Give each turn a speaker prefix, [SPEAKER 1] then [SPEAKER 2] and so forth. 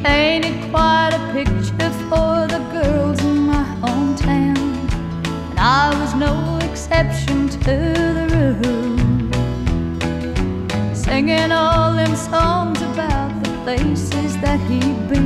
[SPEAKER 1] painted quite a picture for the girls in my hometown, and I was no exception to the rule, singing all them songs about the places that he'd been.